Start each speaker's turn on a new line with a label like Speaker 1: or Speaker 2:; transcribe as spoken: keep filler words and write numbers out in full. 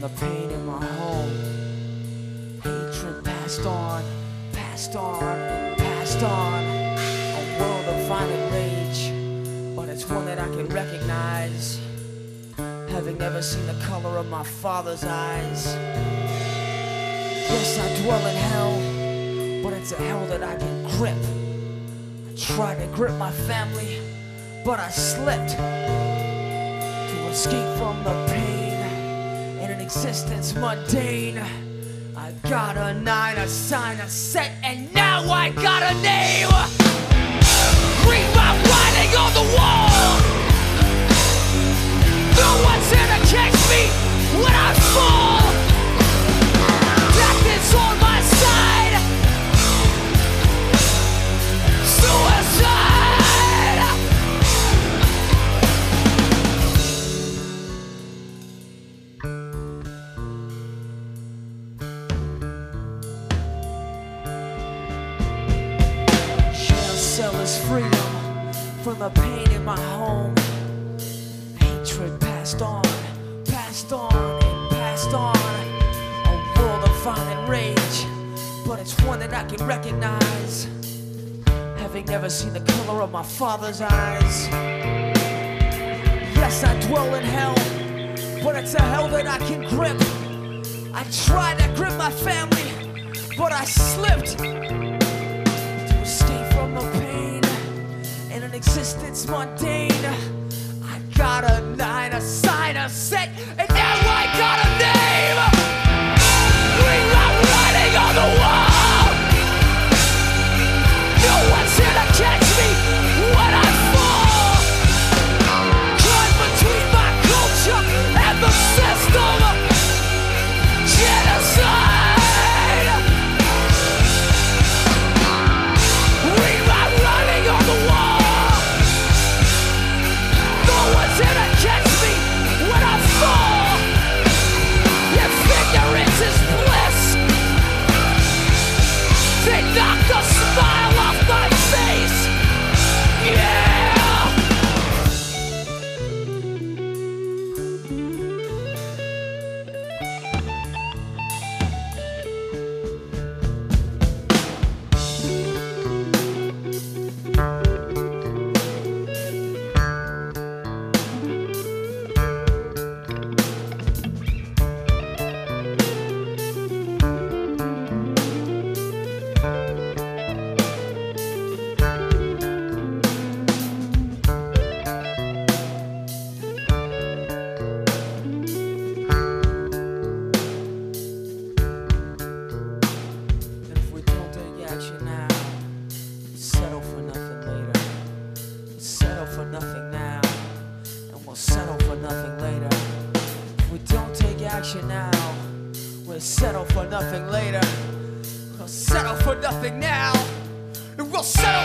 Speaker 1: the pain in my home. Hatred passed on, passed on, passed on. A world of violent rage, but it's one that I can recognize, having never seen the color of my father's eyes. Yes, I dwell in hell, but it's a hell that I can grip. I tried to grip my family, but I slipped to escape from the pain in an existence mundane. I got a nine, a sign, a set, and now I got a name. Read my writing on the wall. No one's here to catch me when I fall. Death is on my side. Suicide. Jail cell is freedom from the pain in my home. Hatred passed on, passed on, and passed on. A world of violent rage, but it's one that I can recognize, having never seen the color of my father's eyes. Yes, I dwell in hell, but it's a hell that I can grip. I tried to grip my family, but I slipped to escape from the pain in an existence mundane. I got a nine, a sign, a set, and now I got a name. Rewrite writing on the wall. No one's here to catch me when I fall. Caught between my culture and the system. Genocide. Rewrite writing on the wall. No one's here to catch me when I fall. If ignorance is bliss, they knock the smile off my face. Yeah. For nothing now, and we'll settle for nothing later. If we don't take action now, we'll settle for nothing later. We'll settle for nothing now, and we'll settle